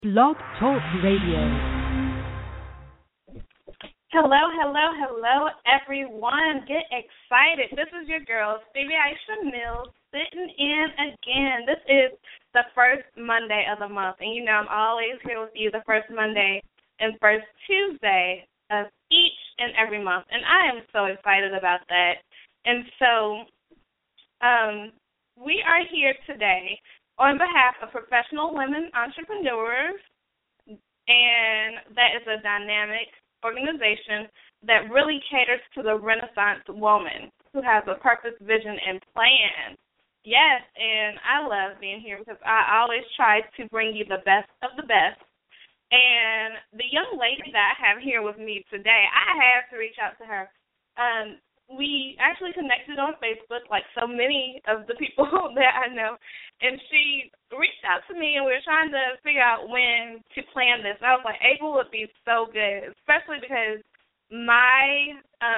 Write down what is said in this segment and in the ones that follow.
Blog Talk Radio. Hello, hello, hello, everyone. Get excited. This is your girl, Stevie Aisha Mills, sitting in again. This is the first Monday of the month, and you know I'm always here with you the first Monday and first Tuesday of each and every month, and I am so excited about that. And so we are here today on behalf of professional women entrepreneurs, and that is a dynamic organization that really caters to the Renaissance woman who has a purpose, vision, and plan. Yes, and I love being here because I always try to bring you the best of the best. And the young lady that I have here with me today, I had to reach out to her. We actually connected on Facebook, like so many of the people that I know, and she reached out to me, and we were trying to figure out when to plan this. I was like, April would be so good, especially because my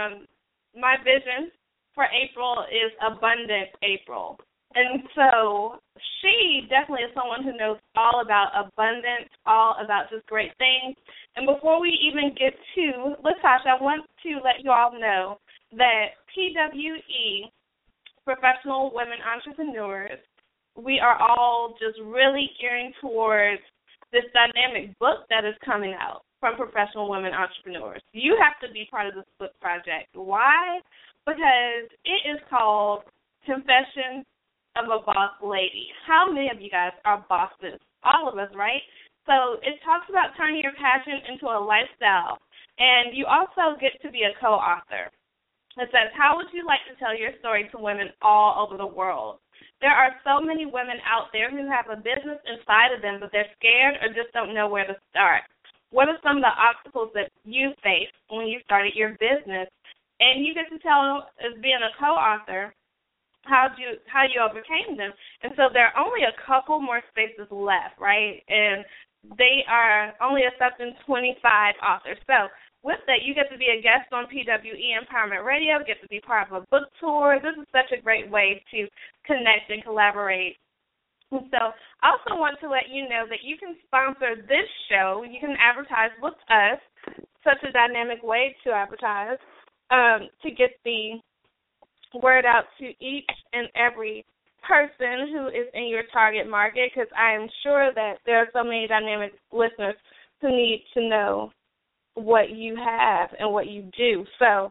vision for April is Abundant April. And so she definitely is someone who knows all about abundance, all about just great things. And before we even get to Latasha, I want to let you all know that PWE, Professional Women Entrepreneurs, we are all just really gearing towards this dynamic book that is coming out from Professional Women Entrepreneurs. You have to be part of this book project. Why? Because it is called Confessions of a Boss Lady. How many of you guys are bosses? All of us, right? So it talks about turning your passion into a lifestyle, and you also get to be a co-author. It says, how would you like to tell your story to women all over the world? There are so many women out there who have a business inside of them, but they're scared or just don't know where to start. What are some of the obstacles that you faced when you started your business? And you get to tell, as being a co-author, how you overcame them. And so there are only a couple more spaces left, right? And they are only accepting 25 authors. So with that, you get to be a guest on PWE Empowerment Radio, get to be part of a book tour. This is such a great way to connect and collaborate. And so I also want to let you know that you can sponsor this show. You can advertise with us, such a dynamic way to advertise, to get the word out to each and every person who is in your target market, because I am sure that there are so many dynamic listeners who need to know what you have and what you do. So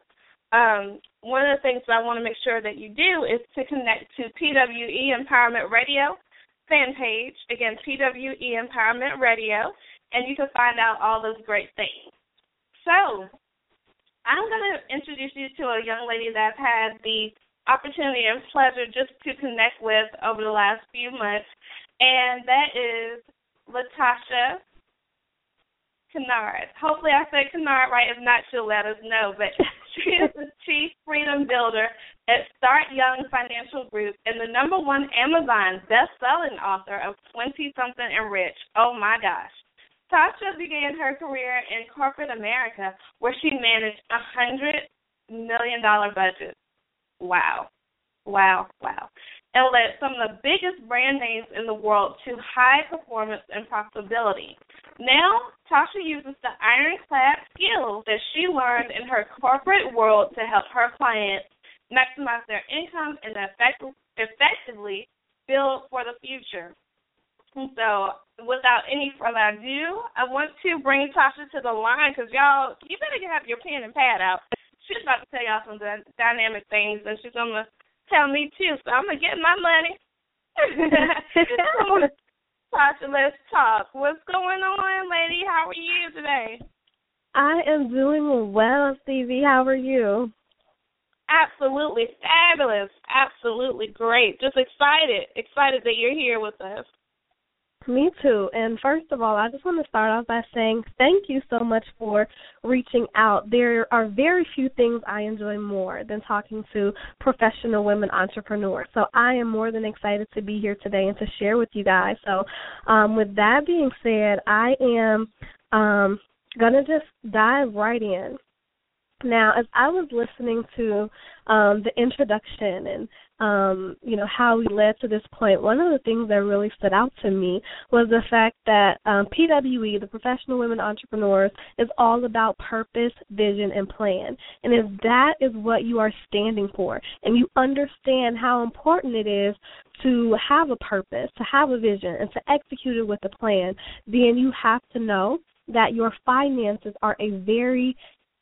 one of the things that I want to make sure that you do is to connect to PWE Empowerment Radio fan page. Again, PWE Empowerment Radio, and you can find out all those great things. So I'm going to introduce you to a young lady that I've had the opportunity and pleasure just to connect with over the last few months, and that is Latasha Kennard. Hopefully I said Kennard right. If not, she'll let us know. But she is the Chief Freedom Builder at Start Young Financial Group and the #1 Amazon best-selling author of 20-Something and Rich. Oh, my gosh. Tasha began her career in corporate America, where she managed $100 million budgets. Wow. Wow, wow. And led some of the biggest brand names in the world to high performance and profitability. Now, Tasha uses the ironclad skills that she learned in her corporate world to help her clients maximize their income and effectively build for the future. And so, without any further ado, I want to bring Tasha to the line because, y'all, you better have your pen and pad out. She's about to tell y'all some dynamic things, and she's going to tell me, too. So I'm going to get my money. Tasha, let's talk. What's going on, lady? How are you today? I am doing well, Stevie. How are you? Absolutely fabulous. Absolutely great. Just excited that you're here with us. Me too. And first of all, I just want to start off by saying thank you so much for reaching out. There are very few things I enjoy more than talking to professional women entrepreneurs. So I am more than excited to be here today and to share with you guys. So with that being said, I am going to just dive right in. Now, as I was listening to the introduction and how we led to this point, one of the things that really stood out to me was the fact that PWE, the Professional Women Entrepreneurs, is all about purpose, vision, and plan. And if that is what you are standing for, and you understand how important it is to have a purpose, to have a vision, and to execute it with a plan, then you have to know that your finances are a very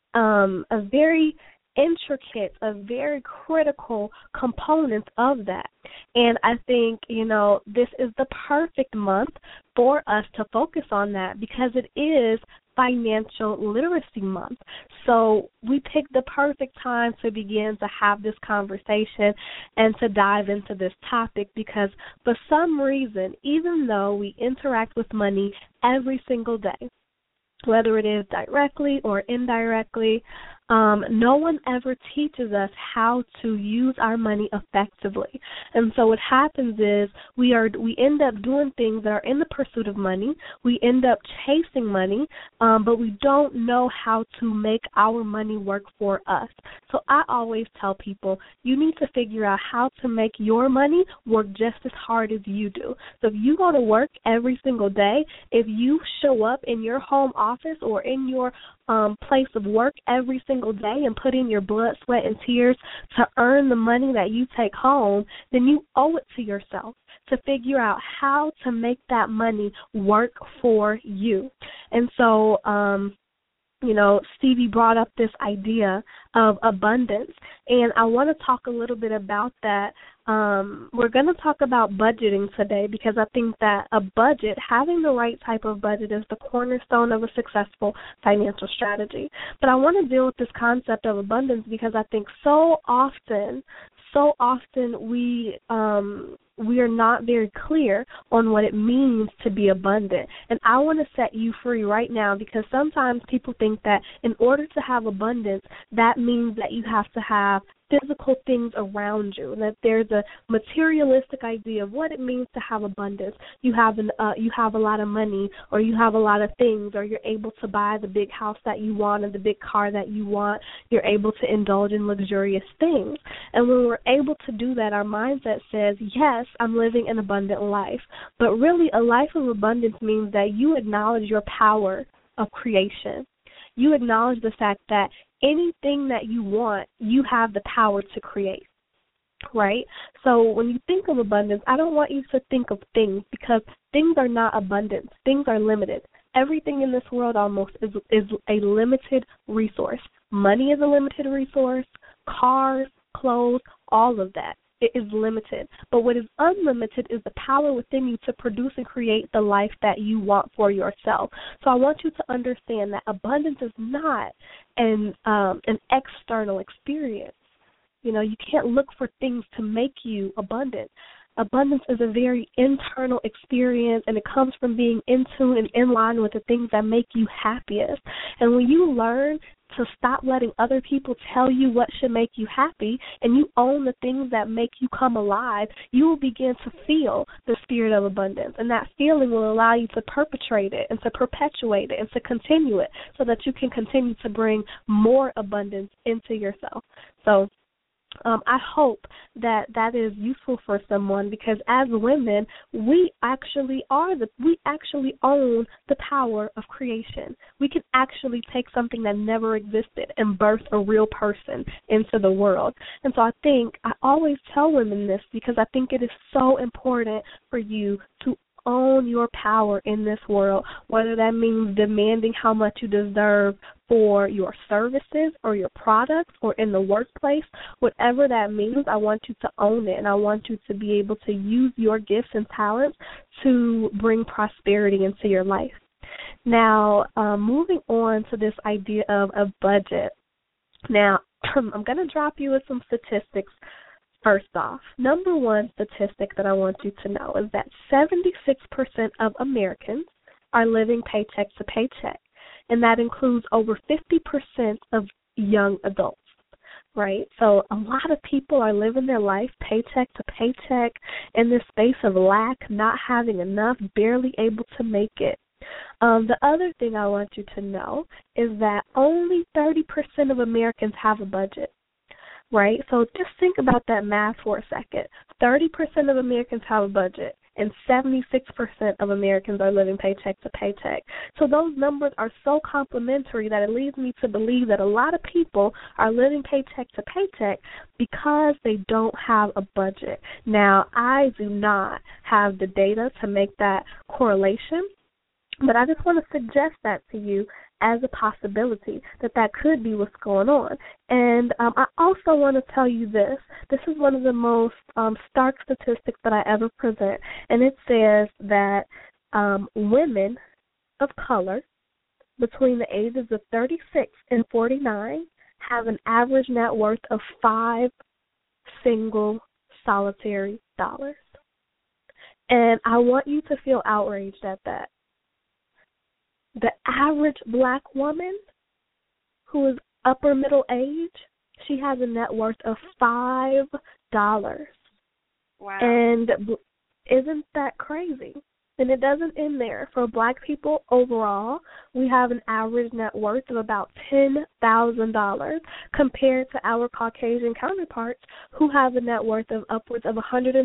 intricate, a very critical component of that. And I think, this is the perfect month for us to focus on that because it is Financial Literacy Month. So we picked the perfect time to begin to have this conversation and to dive into this topic because for some reason, even though we interact with money every single day, whether it is directly or indirectly, no one ever teaches us how to use our money effectively. And so what happens is we end up doing things that are in the pursuit of money. We end up chasing money, but we don't know how to make our money work for us. So I always tell people, you need to figure out how to make your money work just as hard as you do. So if you go to work every single day, if you show up in your home office or in your place of work every single day and put in your blood, sweat, and tears to earn the money that you take home, then you owe it to yourself to figure out how to make that money work for you. And so, Stevie brought up this idea of abundance, and I want to talk a little bit about that. We're going to talk about budgeting today because I think that a budget, having the right type of budget, is the cornerstone of a successful financial strategy. But I want to deal with this concept of abundance because I think so often we are not very clear on what it means to be abundant. And I want to set you free right now because sometimes people think that in order to have abundance, that means that you have to have physical things around you, and that there's a materialistic idea of what it means to have abundance. You have a lot of money, or you have a lot of things, or you're able to buy the big house that you want and the big car that you want. You're able to indulge in luxurious things. And when we're able to do that, our mindset says, yes, I'm living an abundant life. But really, a life of abundance means that you acknowledge your power of creation. You acknowledge the fact that anything that you want, you have the power to create, right? So when you think of abundance, I don't want you to think of things because things are not abundant. Things are limited. Everything in this world almost is a limited resource. Money is a limited resource. Cars, clothes, all of that. It is limited. But what is unlimited is the power within you to produce and create the life that you want for yourself. So I want you to understand that abundance is not an external experience. You can't look for things to make you abundant. Abundance is a very internal experience, and it comes from being in tune and in line with the things that make you happiest. And when you learn to stop letting other people tell you what should make you happy, and you own the things that make you come alive, you will begin to feel the spirit of abundance. And that feeling will allow you to perpetrate it and to perpetuate it and to continue it so that you can continue to bring more abundance into yourself. So I hope that is useful for someone because as women, we actually own the power of creation. We can actually take something that never existed and birth a real person into the world. And so I always tell women this because I think it is so important for you to own your power in this world, whether that means demanding how much you deserve for your services or your products or in the workplace. Whatever that means, I want you to own it, and I want you to be able to use your gifts and talents to bring prosperity into your life. Now, moving on to this idea of a budget. Now, I'm going to drop you with some statistics. First off, number one statistic that I want you to know is that 76% of Americans are living paycheck to paycheck, and that includes over 50% of young adults, right? So a lot of people are living their life paycheck to paycheck in this space of lack, not having enough, barely able to make it. The other thing I want you to know is that only 30% of Americans have a budget. right? So just think about that math for a second. 30% of Americans have a budget, and 76% of Americans are living paycheck to paycheck. So those numbers are so complementary that it leads me to believe that a lot of people are living paycheck to paycheck because they don't have a budget. Now, I do not have the data to make that correlation, but I just want to suggest that to you as a possibility, that could be what's going on. And I also want to tell you this. This is one of the most stark statistics that I ever present, and it says that women of color between the ages of 36 and 49 have an average net worth of 5 single solitary dollars. And I want you to feel outraged at that. The average black woman who is upper middle age, she has a net worth of $5. Wow. And isn't that crazy? And it doesn't end there. For black people overall, we have an average net worth of about $10,000 compared to our Caucasian counterparts who have a net worth of upwards of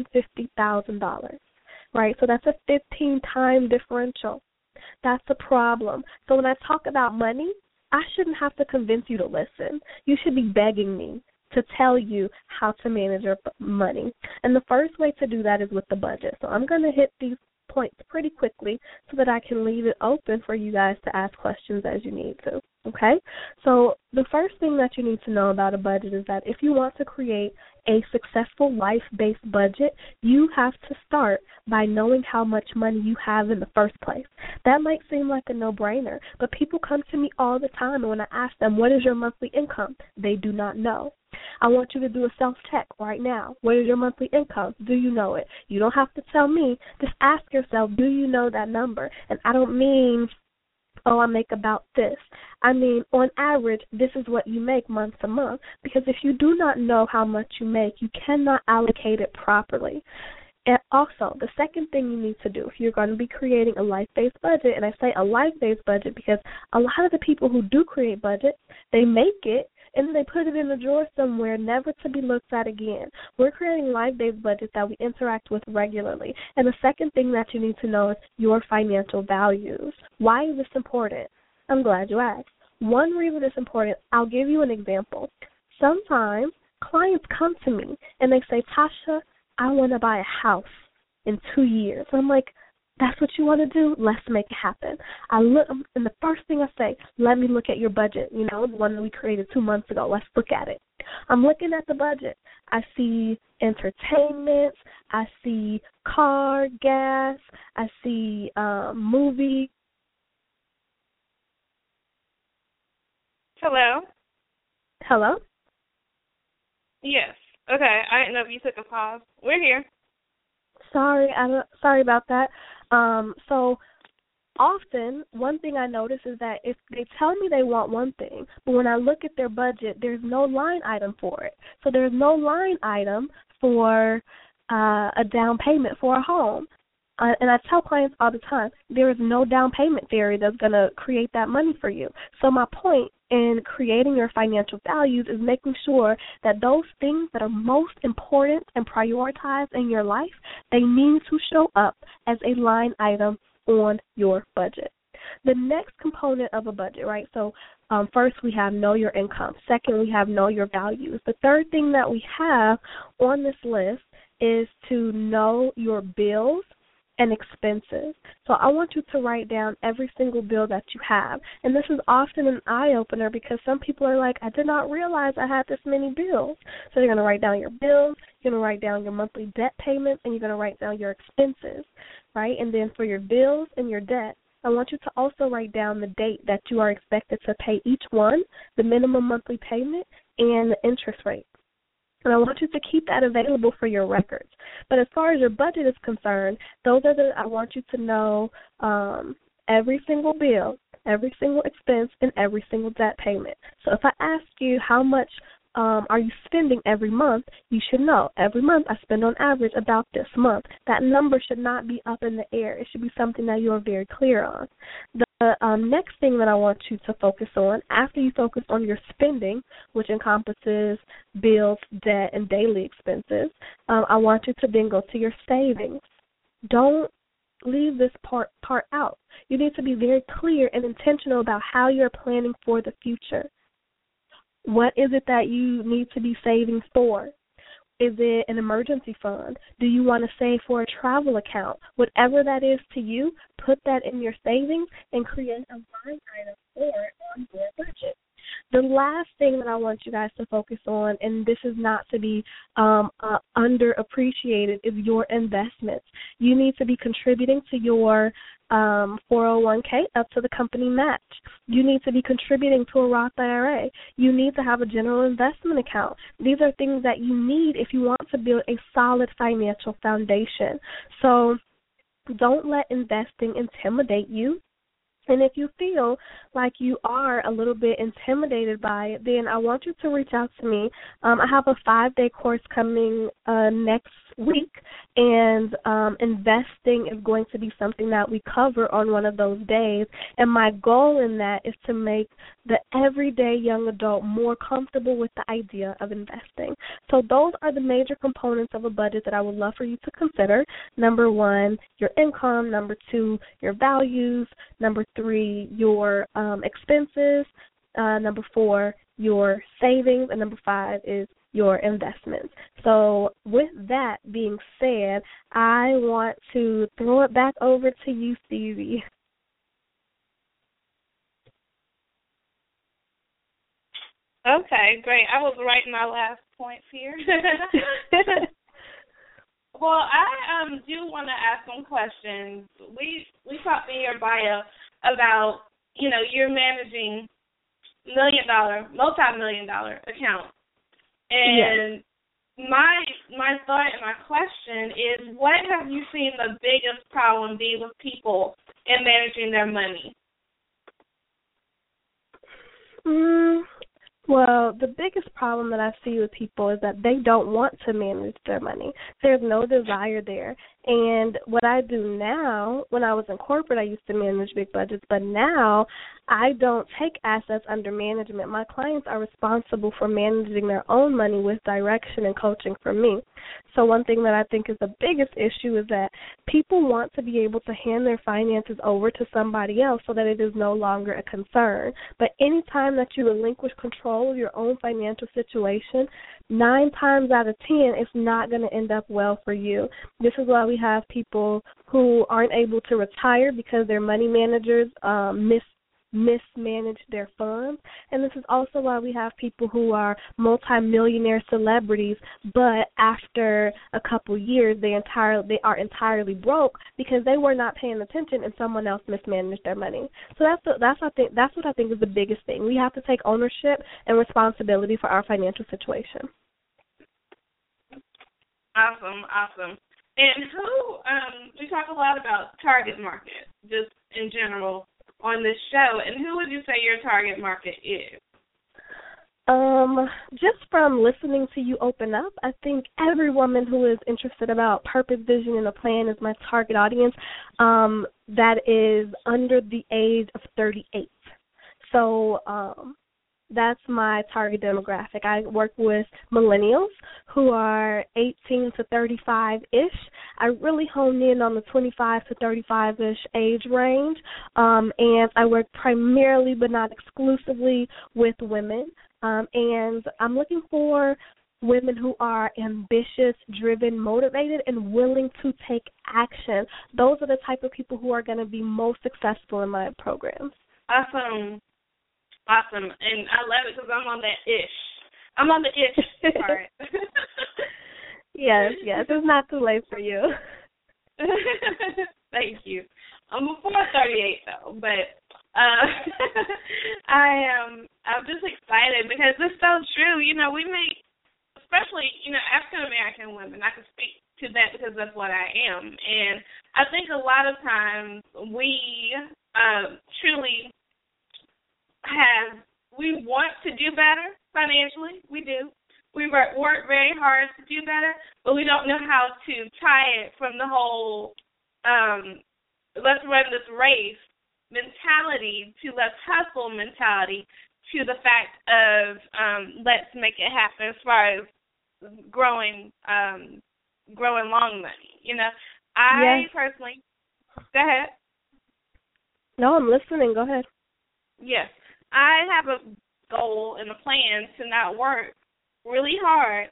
$150,000, right? So that's a 15-time differential. That's the problem. So when I talk about money, I shouldn't have to convince you to listen. You should be begging me to tell you how to manage your money. And the first way to do that is with the budget. So I'm going to hit these points pretty quickly so that I can leave it open for you guys to ask questions as you need to. Okay? So the first thing that you need to know about a budget is that if you want to create a successful life-based budget, you have to start by knowing how much money you have in the first place. That might seem like a no-brainer, but people come to me all the time, and when I ask them, what is your monthly income? They do not know. I want you to do a self-check right now. What is your monthly income? Do you know it? You don't have to tell me. Just ask yourself, do you know that number? And I don't mean, oh, I make about this. I mean, on average, this is what you make month to month. Because if you do not know how much you make, you cannot allocate it properly. And also, the second thing you need to do if you're going to be creating a life-based budget, and I say a life-based budget because a lot of the people who do create budgets, they make it, and then they put it in a drawer somewhere, never to be looked at again. We're creating life-based budgets that we interact with regularly. And the second thing that you need to know is your financial values. Why is this important? I'm glad you asked. One reason it's important, I'll give you an example. Sometimes clients come to me and they say, Tasha, I want to buy a house in 2 years. I'm like, that's what you want to do? Let's make it happen. I look, and the first thing I say, let me look at your budget, the one that we created 2 months ago. Let's look at it. I'm looking at the budget. I see entertainment. I see car, gas. I see movie. Hello? Hello? Yes. Okay. I didn't know if you took a pause. We're here. Sorry about that. So often, one thing I notice is that if they tell me they want one thing, but when I look at their budget, there's no line item for it. So there's no line item for a down payment for a home. And I tell clients all the time, there is no down payment theory that's going to create that money for you. So my point in creating your financial values is making sure that those things that are most important and prioritized in your life, they need to show up as a line item on your budget. The next component of a budget, right? So first we have know your income. Second, we have know your values. The third thing that we have on this list is to know your bills and expenses. So I want you to write down every single bill that you have. And this is often an eye-opener because some people are like, I did not realize I had this many bills. So you're going to write down your bills, you're going to write down your monthly debt payments, and you're going to write down your expenses, right? And then for your bills and your debt, I want you to also write down the date that you are expected to pay each one, the minimum monthly payment, and the interest rate. And I want you to keep that available for your records. But as far as your budget is concerned, I want you to know every single bill, every single expense, and every single debt payment. So if I ask you how much are you spending every month? You should know every month I spend on average about this month. That number should not be up in the air. It should be something that you are very clear on. The next thing that I want you to focus on, after you focus on your spending, which encompasses bills, debt, and daily expenses, I want you to then go to your savings. Don't leave this part out. You need to be very clear and intentional about how you're planning for the future. What is it that you need to be saving for? Is it an emergency fund? Do you want to save for a travel account? Whatever that is to you, put that in your savings and create a line item for it on your budget. The last thing that I want you guys to focus on, and this is not to be underappreciated, is your investments. You need to be contributing to your 401k up to the company match. You need to be contributing to a Roth IRA. You need to have a general investment account. These are things that you need if you want to build a solid financial foundation. So don't let investing intimidate you. And if you feel like you are a little bit intimidated by it, then I want you to reach out to me. I have a 5-day course coming next week, and investing is going to be something that we cover on one of those days. And my goal in that is to make the everyday young adult more comfortable with the idea of investing. So those are the major components of a budget that I would love for you to consider. Number 1, your income. Number 2, your values. Number 3, your expenses. Number 4, your savings. And number 5 is your investments. So with that being said, I want to throw it back over to you, Stevie. Okay, great. I was writing my last points here. Well, I do want to ask some questions. We talked in your bio about, you're managing multi-million-dollar accounts. And yes. my thought and my question is, what have you seen the biggest problem be with people in managing their money? Well, the biggest problem that I see with people is that they don't want to manage their money. There's no desire there. And what I do now, when I was in corporate, I used to manage big budgets, but now I don't take assets under management. My clients are responsible for managing their own money with direction and coaching from me. So one thing that I think is the biggest issue is that people want to be able to hand their finances over to somebody else so that it is no longer a concern. But any time that you relinquish control of your own financial situation, 9 times out of 10, it's not going to end up well for you. This is why we have people who aren't able to retire because their money managers mismanage their funds. And this is also why we have people who are multimillionaire celebrities, but after a couple years they are entirely broke because they were not paying attention and someone else mismanaged their money. So that's what I think is the biggest thing. We have to take ownership and responsibility for our financial situation. Awesome. And who we talk a lot about target market, just in general, on this show, and who would you say your target market is? Just from listening to you open up, I think every woman who is interested about purpose, vision, and a plan is my target audience, that is under the age of 38. So that's my target demographic. I work with millennials who are 18 to 35-ish. I really hone in on the 25 to 35-ish age range, and I work primarily but not exclusively with women. And I'm looking for women who are ambitious, driven, motivated, and willing to take action. Those are the type of people who are going to be most successful in my programs. Awesome, and I love it because I'm on that ish. I'm on the ish part. Yes, it's not too late for you. Thank you. I'm before 38 though, but I'm just excited because it's so true. We make, especially African American women. I can speak to that because that's what I am, and I think a lot of times we truly we want to do better, financially. We do. We work very hard to do better, but we don't know how to tie it from the whole let's run this race mentality to let's hustle mentality to the fact of let's make it happen as far as growing long money. You know, I personally, go ahead. No, I'm listening. Go ahead. Yes, I have a goal and a plan to not work really hard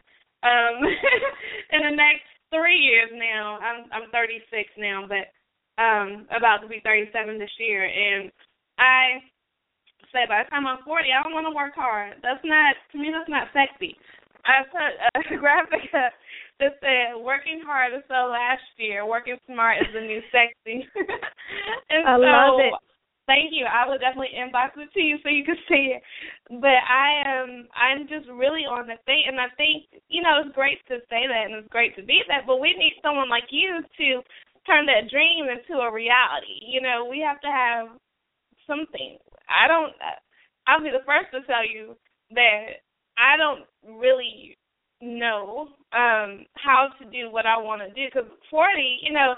in the next 3 years now. I'm 36 now, but about to be 37 this year, and I say by the time I'm 40, I don't want to work hard. That's not sexy. I put a graphic up that said, working hard is so last year, working smart is the new sexy. And I love it. Thank you. I will definitely inbox it to you so you can see it. But I'm just really on the thing, and I think, you know, it's great to say that and it's great to be that, but we need someone like you to turn that dream into a reality. You know, we have to have something. I'll be the first to tell you that I don't really know how to do what I want to do, because 40, you know,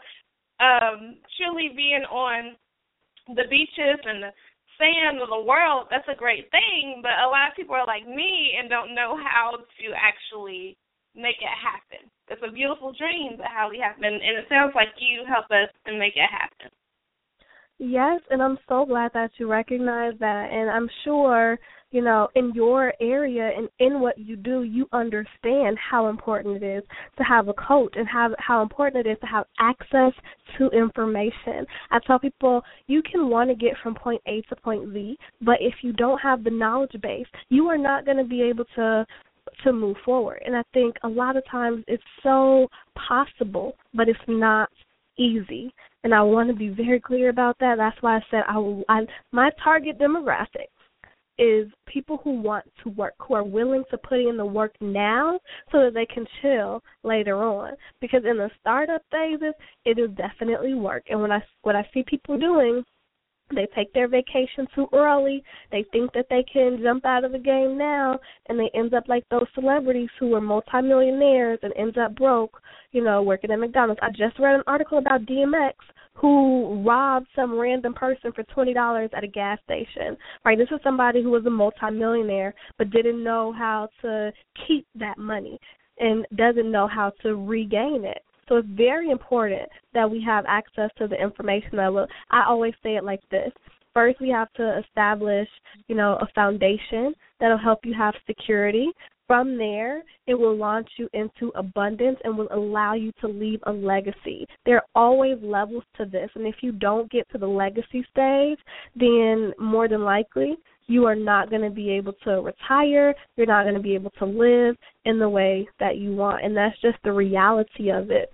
truly being on the beaches and the sand of the world, that's a great thing, but a lot of people are like me and don't know how to actually make it happen. It's a beautiful dream, but how we happen, and it sounds like you help us to make it happen. Yes, and I'm so glad that you recognize that, and I'm sure, you know, in your area and in what you do, you understand how important it is to have a coach and how important it is to have access to information. I tell people you can want to get from point A to point Z, but if you don't have the knowledge base, you are not going to be able to move forward. And I think a lot of times it's so possible, but it's not easy. And I want to be very clear about that. That's why I said my target demographic is people who want to work, who are willing to put in the work now so that they can chill later on. Because in the startup phases, it is definitely work. And what I see people doing, they take their vacation too early. They think that they can jump out of the game now, and they end up like those celebrities who were multimillionaires and ends up broke, you know, working at McDonald's. I just read an article about DMX who robbed some random person for $20 at a gas station. Right, this is somebody who was a multimillionaire but didn't know how to keep that money and doesn't know how to regain it. So it's very important that we have access to the information. I always say it like this. First, we have to establish, you know, a foundation that will help you have security. From there, it will launch you into abundance and will allow you to leave a legacy. There are always levels to this, and if you don't get to the legacy stage, then more than likely you are not going to be able to retire. You're not going to be able to live in the way that you want, and that's just the reality of it.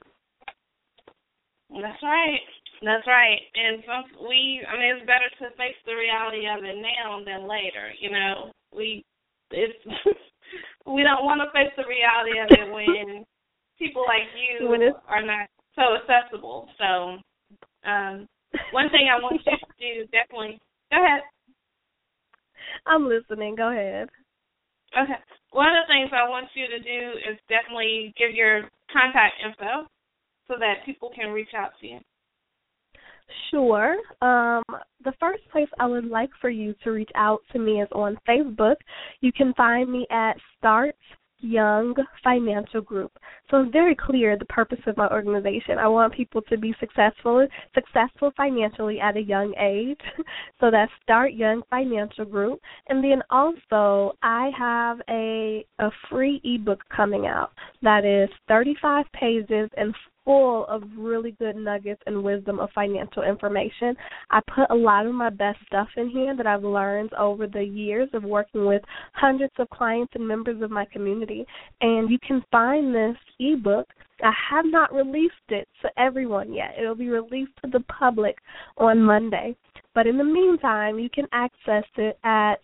That's right. That's right. And it's better to face the reality of it now than later. You know, we don't want to face the reality of it when people like you are not so accessible. So, one thing I want you to do, definitely. Go ahead. I'm listening. Go ahead. Okay. One of the things I want you to do is definitely give your contact info so that people can reach out to you. Sure. The first place I would like for you to reach out to me is on Facebook. You can find me at Start Young Financial Group. So it's very clear the purpose of my organization. I want people to be successful financially at a young age. So that's Start Young Financial Group. And then also I have a free ebook coming out that is 35 pages and full of really good nuggets and wisdom of financial information. I put a lot of my best stuff in here that I've learned over the years of working with hundreds of clients and members of my community. And you can find this ebook. I have not released it to everyone yet. It will be released to the public on Monday. But in the meantime, you can access it at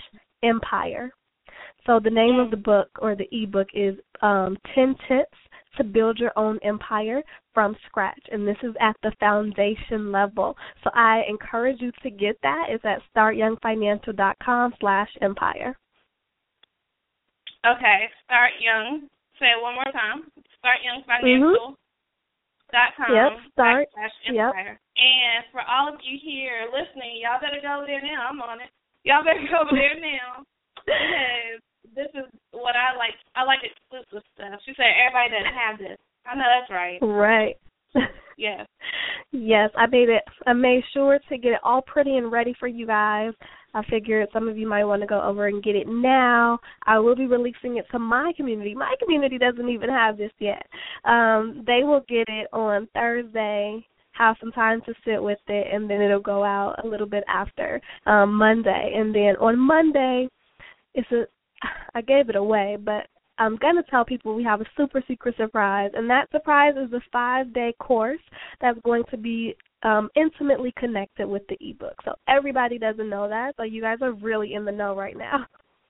startyoungfinancial.com/empire. So the name of the book or the ebook is 10 Tips to build your own empire from scratch, and this is at the foundation level. So I encourage you to get that. It's at startyoungfinancial.com/empire. Okay, Start Young. Say it one more time. startyoungfinancial.com. Yep, start. Empire. Yep. And for all of you here listening, y'all better go over there now. I'm on it. Y'all better go over there now because this is what I like. I like exclusive stuff. She said everybody doesn't have this. I know that's right. Right. Yes. Yes, I made sure to get it all pretty and ready for you guys. I figured some of you might want to go over and get it now. I will be releasing it to my community. My community doesn't even have this yet. They will get it on Thursday, have some time to sit with it, and then it'll go out a little bit after Monday. And then on Monday, I gave it away, but I'm going to tell people we have a super secret surprise, and that surprise is a 5-day course that's going to be intimately connected with the ebook. So everybody doesn't know that, so you guys are really in the know right now.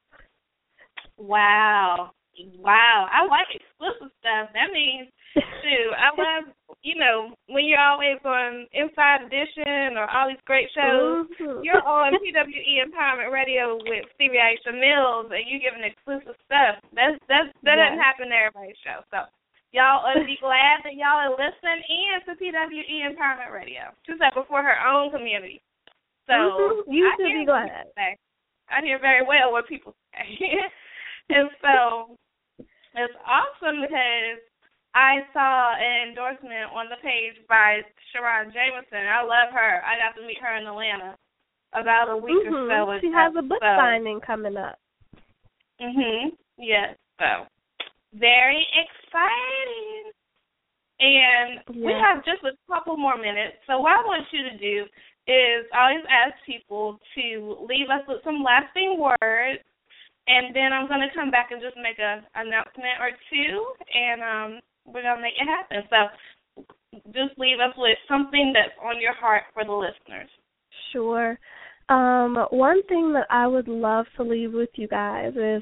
Wow. I like exclusive stuff. That means, I love, when you're always on Inside Edition or all these great shows, you're on PWE Empowerment Radio with Stevie Aisha Mills, and you're giving exclusive stuff. That doesn't happen to everybody's show. So y'all ought to be glad that y'all are listening in to PWE Empowerment Radio. She said before her own community. So you should be glad. I hear very well what people say. And so it's awesome because I saw an endorsement on the page by Sharon Jameson. I love her. I got to meet her in Atlanta about a week or so ago. She has a book signing coming up. Yes. So very exciting. And we have just a couple more minutes. So what I want you to do is always ask people to leave us with some lasting words. And then I'm going to come back and just make an announcement or two, and we're going to make it happen. So just leave us with something that's on your heart for the listeners. Sure. One thing that I would love to leave with you guys is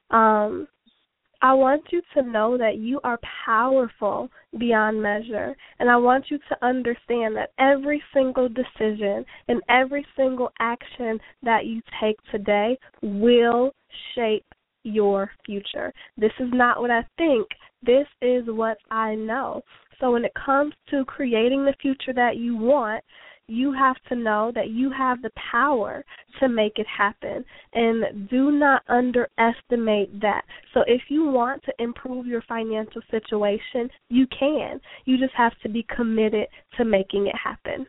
I want you to know that you are powerful beyond measure, and I want you to understand that every single decision and every single action that you take today will shape your future. This is not what I think. This is what I know. So when it comes to creating the future that you want, you have to know that you have the power to make it happen, and do not underestimate that. So if you want to improve your financial situation, you can. You just have to be committed to making it happen.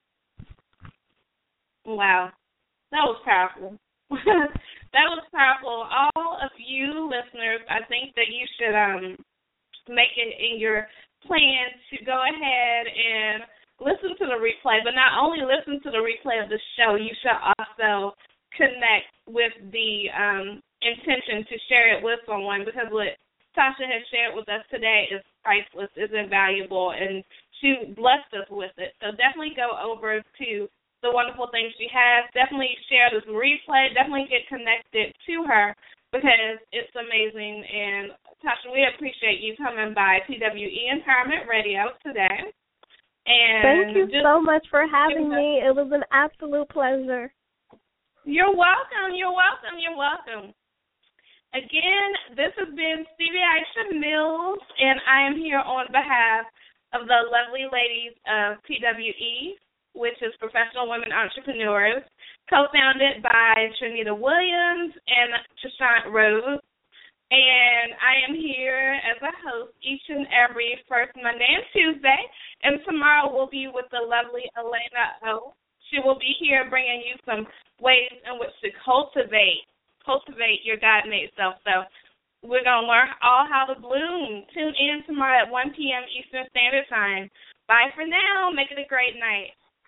Wow. That was powerful. That was powerful. All of you listeners, I think that you should make it in your plan to go ahead and listen to the replay, but not only listen to the replay of the show, you should also connect with the intention to share it with someone, because what Tasha has shared with us today is priceless, is invaluable, and she blessed us with it. So definitely go over to the wonderful things she has. Definitely share this replay. Definitely get connected to her because it's amazing. And Tasha, we appreciate you coming by PWE Empowerment Radio today. And thank you so much for having me. It was an absolute pleasure. You're welcome. You're welcome. You're welcome. Again, this has been Stevie Aisha Mills, and I am here on behalf of the lovely ladies of PWE, which is Professional Women Entrepreneurs, co-founded by Trinita Williams and Trishant Rose. And I am here as a host each and every first Monday and Tuesday. And tomorrow we'll be with the lovely Elena O. She will be here bringing you some ways in which to cultivate your God-made self. So we're going to learn all how to bloom. Tune in tomorrow at 1 p.m. Eastern Standard Time. Bye for now. Make it a great night.